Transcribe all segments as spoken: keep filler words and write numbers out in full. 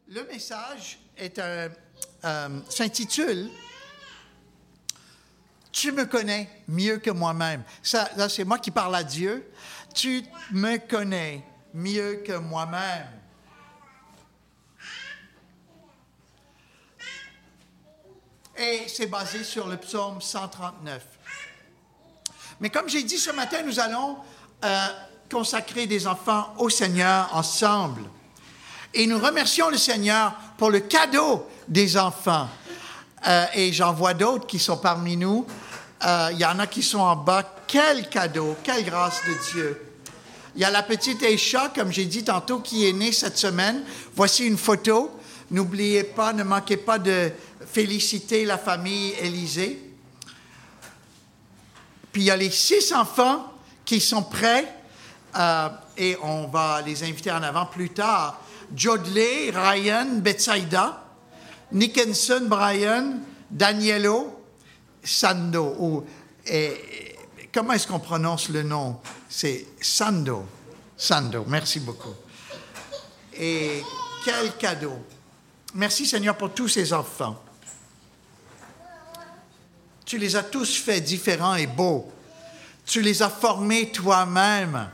Le message est un, euh, s'intitule « Tu me connais mieux que moi-même ». Ça, là, c'est moi qui parle à Dieu. « Tu me connais mieux que moi-même ». Et c'est basé sur le psaume cent trente-neuf. Mais comme j'ai dit ce matin, nous allons euh, consacrer des enfants au Seigneur ensemble. Et nous remercions le Seigneur pour le cadeau des enfants. Euh, et j'en vois d'autres qui sont parmi nous. Euh, il y en a qui sont en bas. Quel cadeau, quelle grâce de Dieu. Il y a la petite Aisha, comme j'ai dit tantôt, qui est née cette semaine. Voici une photo. N'oubliez pas, ne manquez pas de féliciter la famille Élisée. Puis il y a les six enfants qui sont prêts euh, et on va les inviter en avant plus tard. Jodley, Ryan, Betsaida, Nickenson, Brian, Danielo, Sando. Ou, et, comment est-ce qu'on prononce le nom? C'est Sando. Sando, merci beaucoup. Et quel cadeau. Merci Seigneur pour tous ces enfants. Tu les as tous faits différents et beaux. Tu les as formés toi-même.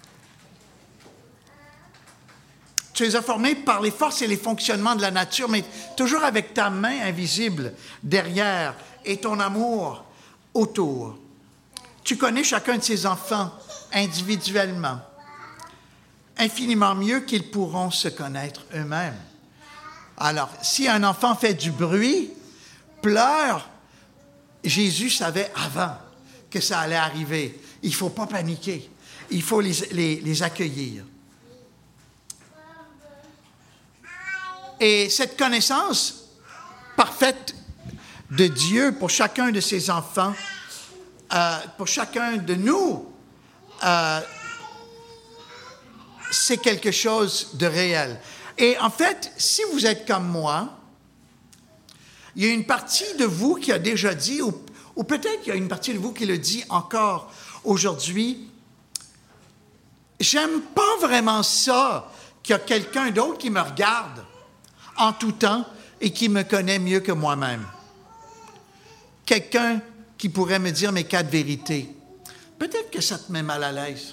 Tu les as formés par les forces et les fonctionnements de la nature, mais toujours avec ta main invisible derrière et ton amour autour. Tu connais chacun de ces enfants individuellement, infiniment mieux qu'ils pourront se connaître eux-mêmes. Alors, si un enfant fait du bruit, pleure, Jésus savait avant que ça allait arriver. Il ne faut pas paniquer. Il faut les, les, les accueillir. Et cette connaissance parfaite de Dieu pour chacun de ses enfants, euh, pour chacun de nous, euh, c'est quelque chose de réel. Et en fait, si vous êtes comme moi, il y a une partie de vous qui a déjà dit, ou, ou peut-être qu'il y a une partie de vous qui le dit encore aujourd'hui, j'aime pas vraiment ça qu'il y a quelqu'un d'autre qui me regarde en tout temps et qui me connaît mieux que moi-même. Quelqu'un qui pourrait me dire mes quatre vérités. Peut-être que ça te met mal à l'aise.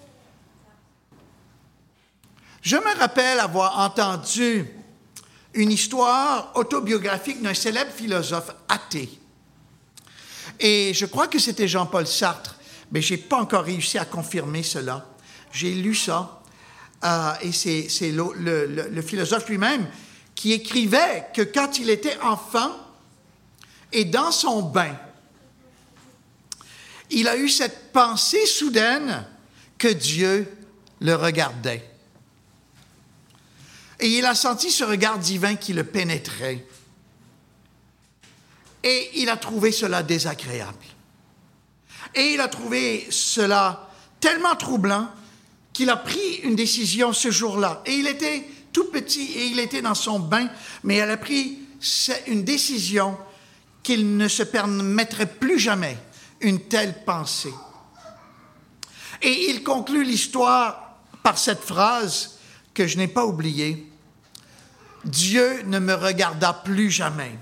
Je me rappelle avoir entendu une histoire autobiographique d'un célèbre philosophe athée. Et je crois que c'était Jean-Paul Sartre, mais je n'ai pas encore réussi à confirmer cela. J'ai lu ça, euh, et c'est, c'est le, le, le philosophe lui-même qui écrivait que quand il était enfant et dans son bain, il a eu cette pensée soudaine que Dieu le regardait. Et il a senti ce regard divin qui le pénétrait. Et il a trouvé cela désagréable. Et il a trouvé cela tellement troublant qu'il a pris une décision ce jour-là. Et il était tout petit et il était dans son bain, mais il a pris une décision qu'il ne se permettrait plus jamais une telle pensée. Et il conclut l'histoire par cette phrase que je n'ai pas oubliée. Dieu ne me regarda plus jamais.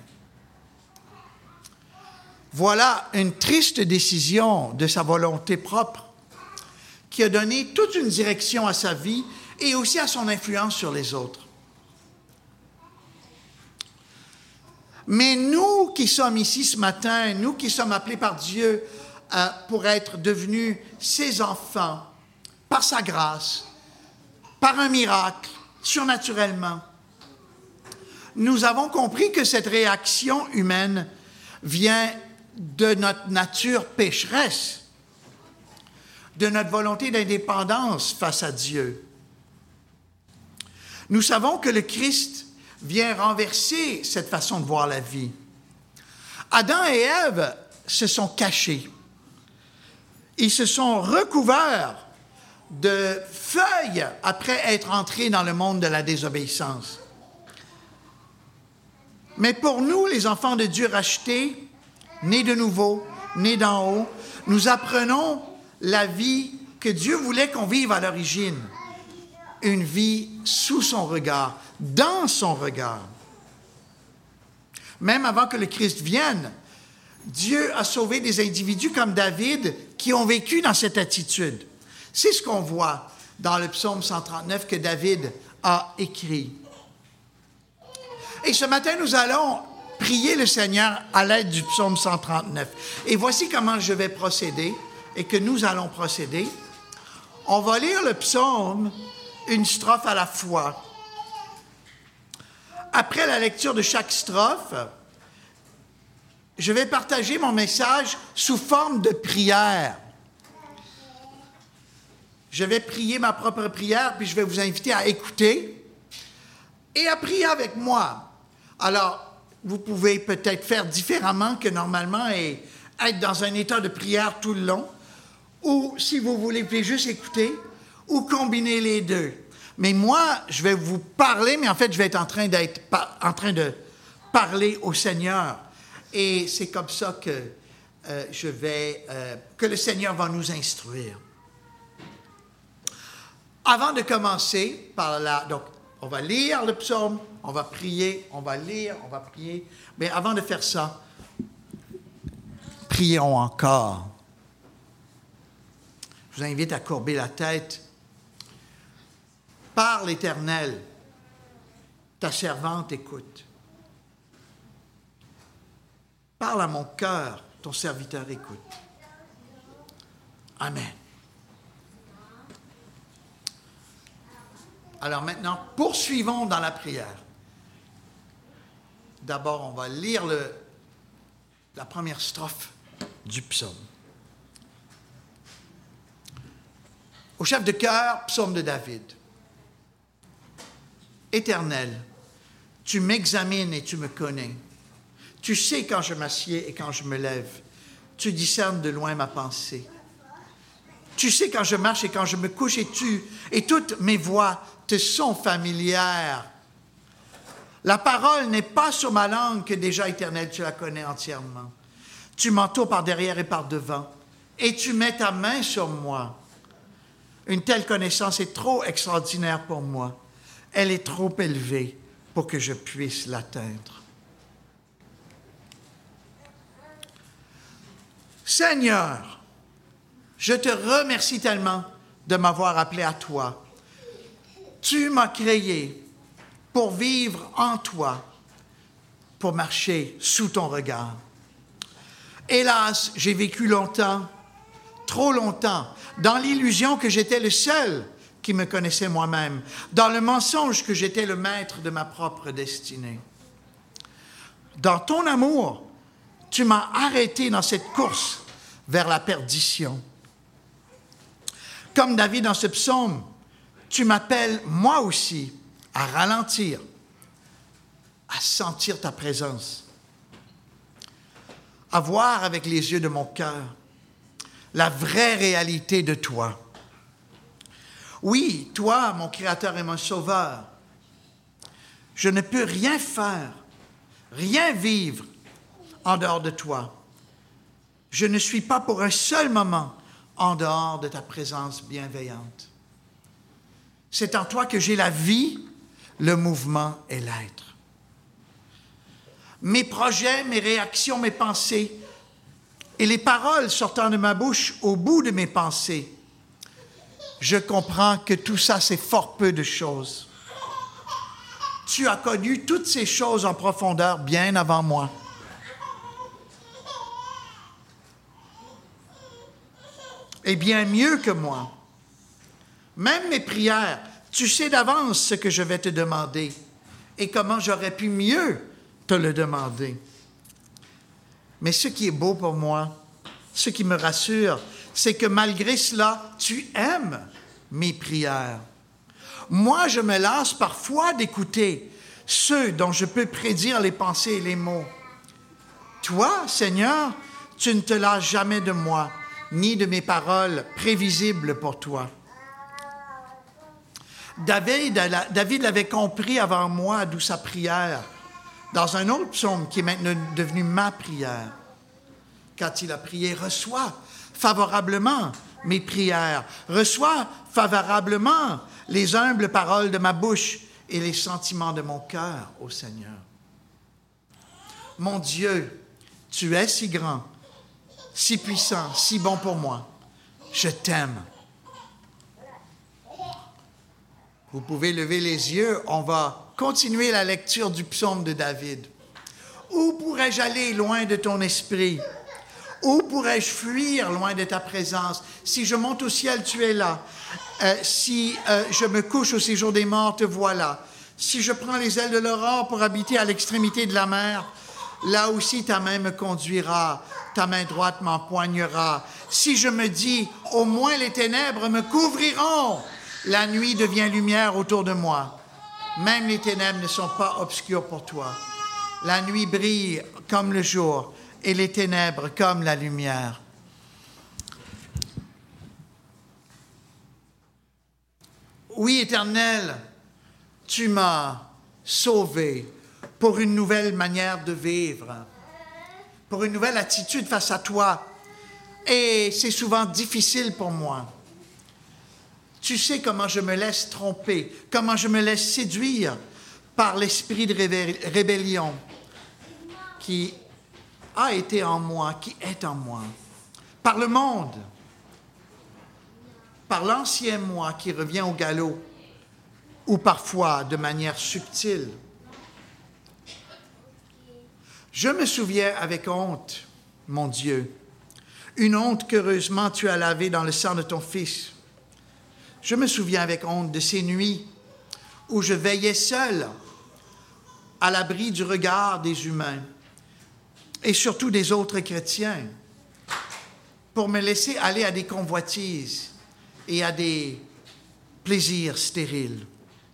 Voilà une triste décision de sa volonté propre qui a donné toute une direction à sa vie et aussi à son influence sur les autres. Mais nous qui sommes ici ce matin, nous qui sommes appelés par Dieu euh, pour être devenus ses enfants, par sa grâce, par un miracle, surnaturellement, nous avons compris que cette réaction humaine vient de notre nature pécheresse, de notre volonté d'indépendance face à Dieu. Nous savons que le Christ vient renverser cette façon de voir la vie. Adam et Ève se sont cachés. Ils se sont recouverts de feuilles après être entrés dans le monde de la désobéissance. Mais pour nous, les enfants de Dieu rachetés, nés de nouveau, nés d'en haut, nous apprenons la vie que Dieu voulait qu'on vive à l'origine. une vie sous son regard, dans son regard. Même avant que le Christ vienne, Dieu a sauvé des individus comme David qui ont vécu dans cette attitude. C'est ce qu'on voit dans le psaume cent trente-neuf que David a écrit. Et ce matin, nous allons prier le Seigneur à l'aide du psaume cent trente-neuf. Et voici comment je vais procéder et que nous allons procéder. On va lire le psaume une strophe à la fois. Après la lecture de chaque strophe, je vais partager mon message sous forme de prière. Je vais prier ma propre prière, puis je vais vous inviter à écouter et à prier avec moi. Alors, vous pouvez peut-être faire différemment que normalement et être dans un état de prière tout le long, ou si vous voulez, vous pouvez juste écouter, ou combiner les deux. Mais moi, je vais vous parler, mais en fait, je vais être en train d'être en train de parler au Seigneur. Et c'est comme ça que euh, je vais, euh, que le Seigneur va nous instruire. Avant de commencer par là, donc, on va lire le psaume, on va prier, on va lire, on va prier. Mais avant de faire ça, prions encore. Je vous invite à courber la tête. Parle, l'Éternel, ta servante écoute. Parle à mon cœur, ton serviteur écoute. Amen. Alors maintenant, poursuivons dans la prière. D'abord, on va lire le, la première strophe du psaume. Au chef de chœur, psaume de David. Éternel, tu m'examines et tu me connais. Tu sais quand je m'assieds et quand je me lève. Tu discernes de loin ma pensée. Tu sais quand je marche et quand je me couche et tu, et toutes mes voies te sont familières. La parole n'est pas sur ma langue que déjà, Éternel, tu la connais entièrement. Tu m'entoures par derrière et par devant, et tu mets ta main sur moi. Une telle connaissance est trop extraordinaire pour moi. Elle est trop élevée pour que je puisse l'atteindre. Seigneur, je te remercie tellement de m'avoir appelé à toi. Tu m'as créé pour vivre en toi, pour marcher sous ton regard. Hélas, j'ai vécu longtemps, trop longtemps, dans l'illusion que j'étais le seul qui me connaissait moi-même, dans le mensonge que j'étais le maître de ma propre destinée. Dans ton amour, tu m'as arrêté dans cette course vers la perdition. Comme David dans ce psaume, tu m'appelles moi aussi à ralentir, à sentir ta présence, à voir avec les yeux de mon cœur la vraie réalité de toi. Oui, toi, mon Créateur et mon Sauveur, je ne peux rien faire, rien vivre en dehors de toi. Je ne suis pas pour un seul moment en dehors de ta présence bienveillante. C'est en toi que j'ai la vie, le mouvement et l'être. Mes projets, mes réactions, mes pensées et les paroles sortant de ma bouche au bout de mes pensées, je comprends que tout ça, c'est fort peu de choses. Tu as connu toutes ces choses en profondeur bien avant moi. Et bien mieux que moi. Même mes prières, tu sais d'avance ce que je vais te demander et comment j'aurais pu mieux te le demander. Mais ce qui est beau pour moi, ce qui me rassure, c'est que malgré cela, tu aimes mes prières. Moi, je me lasse parfois d'écouter ceux dont je peux prédire les pensées et les mots. Toi, Seigneur, tu ne te lasses jamais de moi, ni de mes paroles prévisibles pour toi. David, David l'avait compris avant moi, d'où sa prière, dans un autre psaume qui est maintenant devenu ma prière. Quand il a prié, reçois favorablement mes prières. Reçois favorablement les humbles paroles de ma bouche et les sentiments de mon cœur, ô Seigneur. Mon Dieu, tu es si grand, si puissant, si bon pour moi. Je t'aime. Vous pouvez lever les yeux, on va continuer la lecture du psaume de David. Où pourrais-je aller loin de ton esprit? Où pourrais-je fuir loin de ta présence? Si je monte au ciel, tu es là. Euh, si euh, je me couche au séjour des morts, te voilà. Si je prends les ailes de l'aurore pour habiter à l'extrémité de la mer, là aussi ta main me conduira, ta main droite m'empoignera. Si je me dis, au moins les ténèbres me couvriront, la nuit devient lumière autour de moi. Même les ténèbres ne sont pas obscures pour toi. La nuit brille comme le jour et les ténèbres comme la lumière. Oui, Éternel, tu m'as sauvé pour une nouvelle manière de vivre, pour une nouvelle attitude face à toi. Et c'est souvent difficile pour moi. Tu sais comment je me laisse tromper, comment je me laisse séduire par l'esprit de rébé- rébellion qui a été en moi, qui est en moi, par le monde, par l'ancien moi qui revient au galop, ou parfois de manière subtile. Je me souviens avec honte, mon Dieu, une honte qu'heureusement tu as lavée dans le sang de ton Fils. Je me souviens avec honte de ces nuits où je veillais seul, à l'abri du regard des humains et surtout des autres chrétiens, pour me laisser aller à des convoitises et à des plaisirs stériles.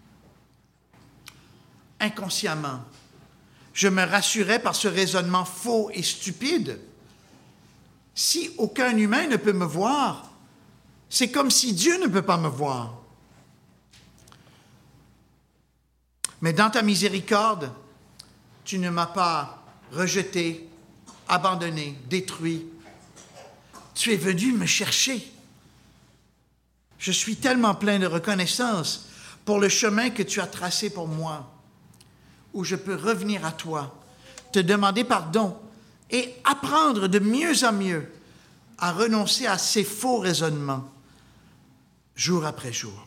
Inconsciemment, je me rassurais par ce raisonnement faux et stupide. Si aucun humain ne peut me voir, c'est comme si Dieu ne peut pas me voir. Mais dans ta miséricorde, tu ne m'as pas rejeté, abandonné, détruit. Tu es venu me chercher. Je suis tellement plein de reconnaissance pour le chemin que tu as tracé pour moi, où je peux revenir à toi, te demander pardon et apprendre de mieux en mieux à renoncer à ces faux raisonnements, jour après jour.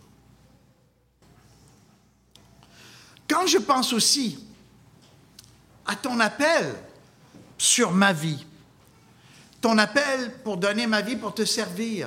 Quand je pense aussi à ton appel sur ma vie, ton appel pour donner ma vie pour te servir,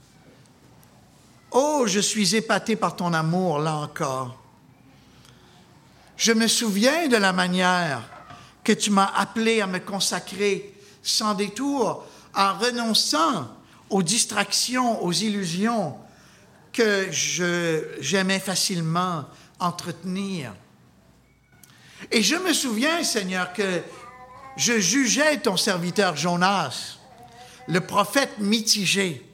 oh, je suis épaté par ton amour, là encore. Je me souviens de la manière que tu m'as appelé à me consacrer sans détour, en renonçant aux distractions, aux illusions que je, j'aimais facilement entretenir. Et je me souviens, Seigneur, que je jugeais ton serviteur Jonas, le prophète mitigé,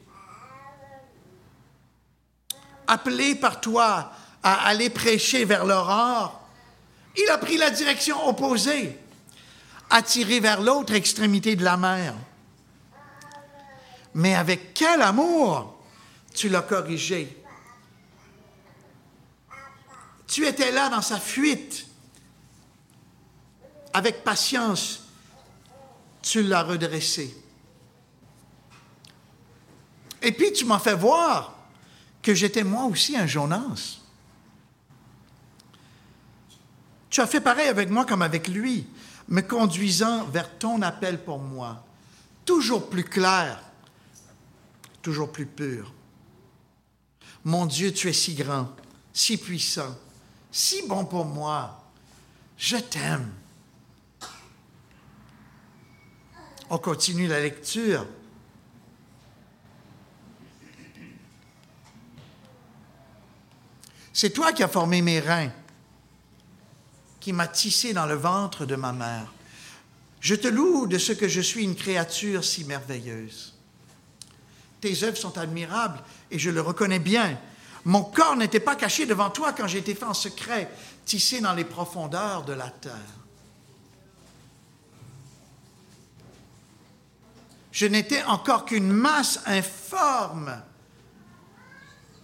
appelé par toi à aller prêcher vers l'aurore. Il a pris la direction opposée, attiré vers l'autre extrémité de la mer. Mais avec quel amour tu l'as corrigé. Tu étais là dans sa fuite. Avec patience, tu l'as redressé. Et puis tu m'as fait voir que j'étais moi aussi un Jonas. Tu as fait pareil avec moi comme avec lui, me conduisant vers ton appel pour moi, toujours plus clair, toujours plus pur. Mon Dieu, tu es si grand, si puissant, si bon pour moi. Je t'aime. On continue la lecture. C'est toi qui as formé mes reins, qui m'as tissé dans le ventre de ma mère. Je te loue de ce que je suis une créature si merveilleuse. Tes œuvres sont admirables et je le reconnais bien. Mon corps n'était pas caché devant toi quand j'ai été fait en secret, tissé dans les profondeurs de la terre. Je n'étais encore qu'une masse informe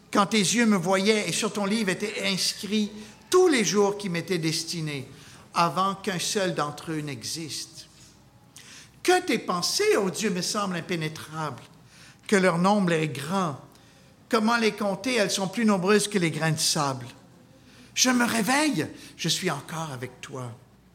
quand tes yeux me voyaient et sur ton livre étaient inscrits tous les jours qui m'étaient destinés, avant qu'un seul d'entre eux n'existe. Que tes pensées, ô Dieu, me semblent impénétrables, que leur nombre est grand. Comment les compter? Elles sont plus nombreuses que les grains de sable. Je me réveille, je suis encore avec toi.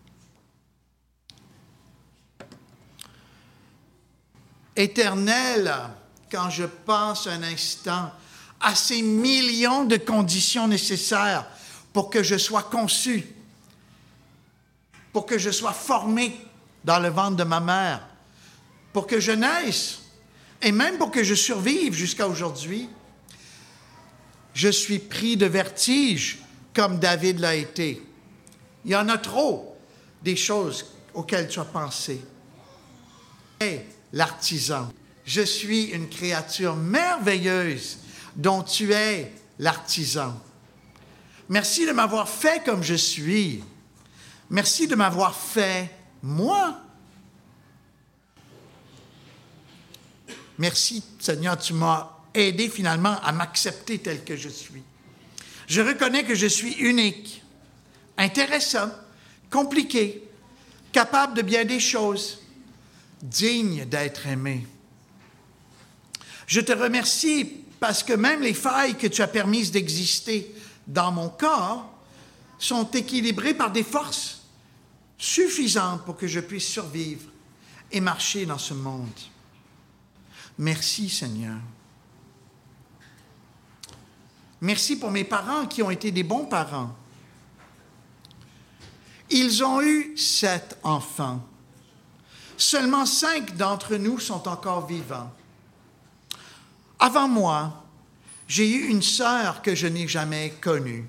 Éternel, quand je pense un instant à ces millions de conditions nécessaires pour que je sois conçu, pour que je sois formé dans le ventre de ma mère, pour que je naisse, et même pour que je survive jusqu'à aujourd'hui, je suis pris de vertige comme David l'a été. Il y en a trop des choses auxquelles tu as pensé. Et l'artisan, je suis une créature merveilleuse dont tu es l'artisan. Merci de m'avoir fait comme je suis. Merci de m'avoir fait moi. Merci, Seigneur, tu m'as aidé finalement à m'accepter tel que je suis. Je reconnais que je suis unique, intéressant, compliqué, capable de bien des choses, digne d'être aimé. Je te remercie parce que même les failles que tu as permises d'exister dans mon corps sont équilibrées par des forces suffisantes pour que je puisse survivre et marcher dans ce monde. Merci, Seigneur. Merci pour mes parents qui ont été des bons parents. Ils ont eu sept enfants. Seulement cinq d'entre nous sont encore vivants. Avant moi, j'ai eu une sœur que je n'ai jamais connue.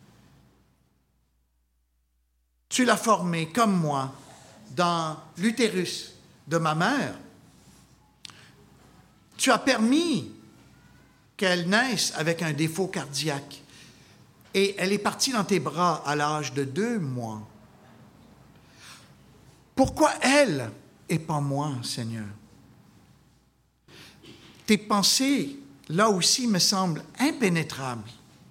Tu l'as formée comme moi dans l'utérus de ma mère. Tu as permis qu'elle naisse avec un défaut cardiaque et elle est partie dans tes bras à l'âge de deux mois. Pourquoi elle et pas moi, Seigneur? Tes pensées, là aussi, me semblent impénétrables.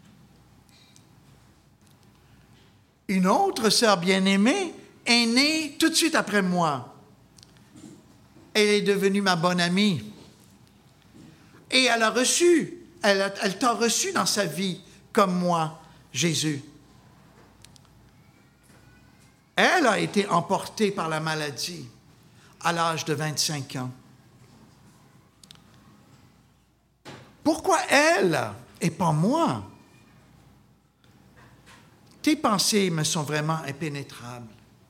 Une autre sœur bien-aimée est née tout de suite après moi. Elle est devenue ma bonne amie. Et elle a reçu, elle, a, elle t'a reçu dans sa vie, comme moi, Jésus. Elle a été emportée par la maladie à l'âge de vingt-cinq ans. Pourquoi elle et pas moi? Tes pensées me sont vraiment impénétrables.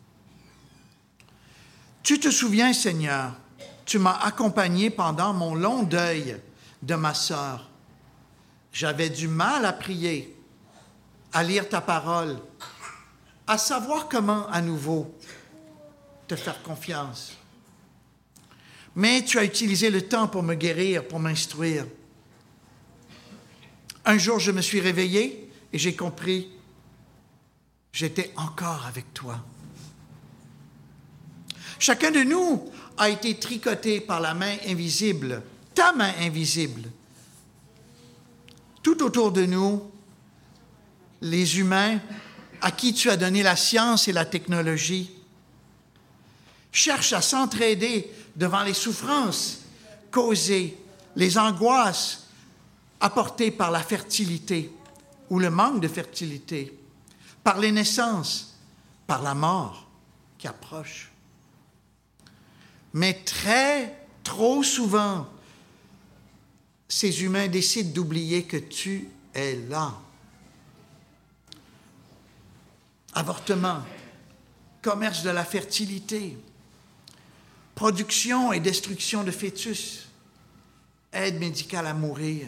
Tu te souviens, Seigneur, tu m'as accompagné pendant mon long deuil de ma sœur. J'avais du mal à prier, à lire ta parole, à savoir comment à nouveau te faire confiance. Mais tu as utilisé le temps pour me guérir, pour m'instruire. Un jour, je me suis réveillé et j'ai compris, j'étais encore avec toi. Chacun de nous a été tricoté par la main invisible, ta main invisible. Tout autour de nous, les humains à qui tu as donné la science et la technologie cherchent à s'entraider devant les souffrances causées, les angoisses apportées par la fertilité ou le manque de fertilité, par les naissances, par la mort qui approche. Mais très, trop souvent, ces humains décident d'oublier que tu es là. Avortement, commerce de la fertilité, production et destruction de fœtus, aide médicale à mourir.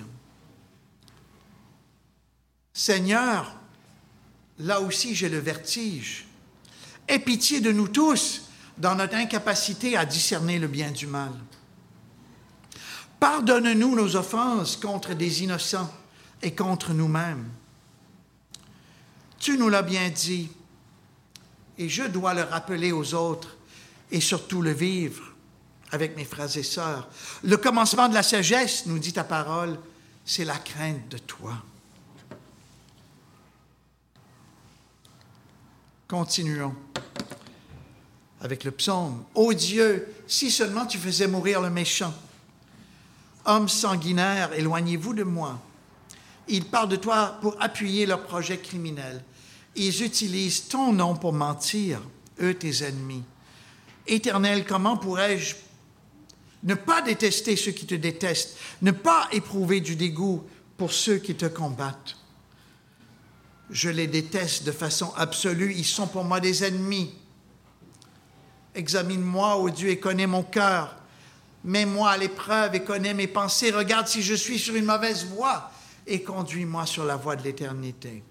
Seigneur, là aussi j'ai le vertige. Aie pitié de nous tous dans notre incapacité à discerner le bien du mal. Pardonne-nous nos offenses contre des innocents et contre nous-mêmes. Tu nous l'as bien dit, et je dois le rappeler aux autres et surtout le vivre avec mes frères et sœurs. Le commencement de la sagesse, nous dit ta parole, c'est la crainte de toi. Continuons avec le psaume. Ô Dieu, si seulement tu faisais mourir le méchant. Hommes sanguinaires, éloignez-vous de moi. Ils parlent de toi pour appuyer leurs projets criminels. Ils utilisent ton nom pour mentir, eux tes ennemis. Éternel, comment pourrais-je ne pas détester ceux qui te détestent, ne pas éprouver du dégoût pour ceux qui te combattent? Je les déteste de façon absolue, ils sont pour moi des ennemis. Examine-moi, ô Dieu, et connais mon cœur. Mets-moi à l'épreuve et connais mes pensées. Regarde si je suis sur une mauvaise voie et conduis-moi sur la voie de l'éternité.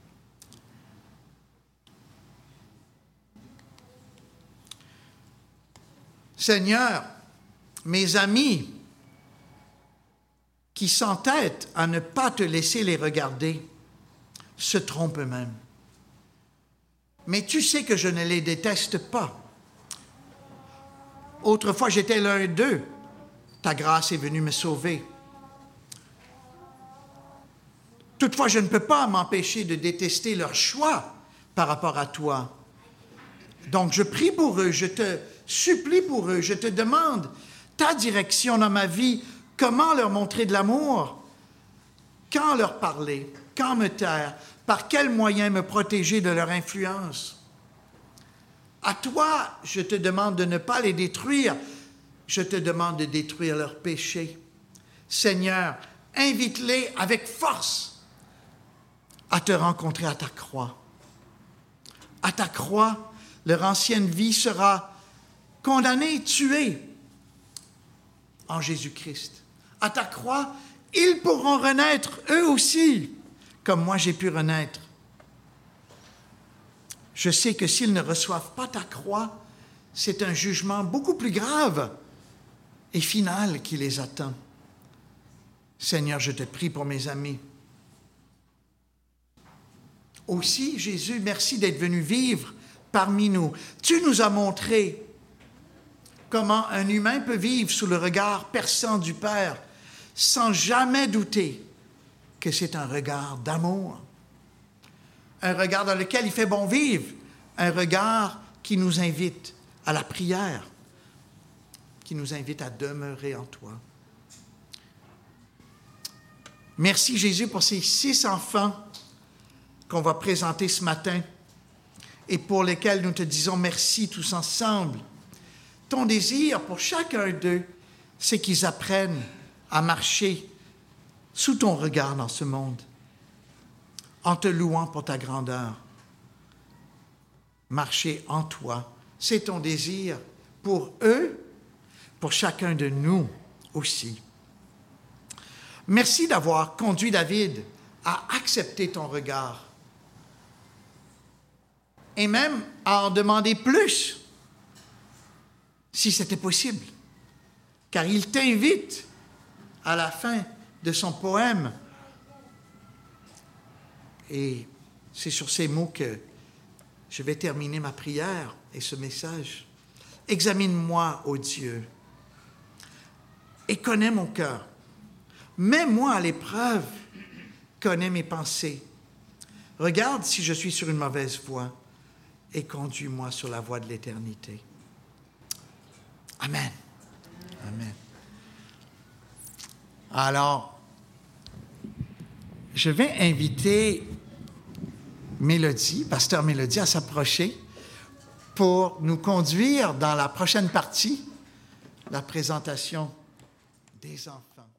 Seigneur, mes amis qui s'entêtent à ne pas te laisser les regarder se trompent eux-mêmes. Mais tu sais que je ne les déteste pas. Autrefois, j'étais l'un d'eux. Ta grâce est venue me sauver. Toutefois, je ne peux pas m'empêcher de détester leur choix par rapport à toi. Donc, je prie pour eux, je te supplie pour eux, je te demande ta direction dans ma vie, comment leur montrer de l'amour, quand leur parler, quand me taire, par quels moyens me protéger de leur influence. À toi, je te demande de ne pas les détruire, je te demande de détruire leurs péchés. Seigneur, invite-les avec force à te rencontrer à ta croix. À ta croix, leur ancienne vie sera condamnée, tuée en Jésus-Christ. À ta croix, ils pourront renaître eux aussi, comme moi j'ai pu renaître. Je sais que s'ils ne reçoivent pas ta croix, c'est un jugement beaucoup plus grave et final qui les attend. Seigneur, je te prie pour mes amis. Aussi, Jésus, merci d'être venu vivre parmi nous. Tu nous as montré comment un humain peut vivre sous le regard perçant du Père sans jamais douter que c'est un regard d'amour. Un regard dans lequel il fait bon vivre, un regard qui nous invite à la prière, qui nous invite à demeurer en toi. Merci Jésus pour ces six enfants qu'on va présenter ce matin et pour lesquels nous te disons merci tous ensemble. Ton désir pour chacun d'eux, c'est qu'ils apprennent à marcher sous ton regard dans ce monde, en te louant pour ta grandeur. Marcher en toi, c'est ton désir pour eux, pour chacun de nous aussi. Merci d'avoir conduit David à accepter ton regard et même à en demander plus, si c'était possible, car il t'invite à la fin de son poème. Et c'est sur ces mots que je vais terminer ma prière et ce message. Examine-moi, ô Dieu, et connais mon cœur. Mets-moi à l'épreuve, connais mes pensées. Regarde si je suis sur une mauvaise voie et conduis-moi sur la voie de l'éternité. Amen. Amen. Alors, je vais inviter Mélodie, pasteur Mélodie, à s'approcher pour nous conduire dans la prochaine partie, la présentation des enfants.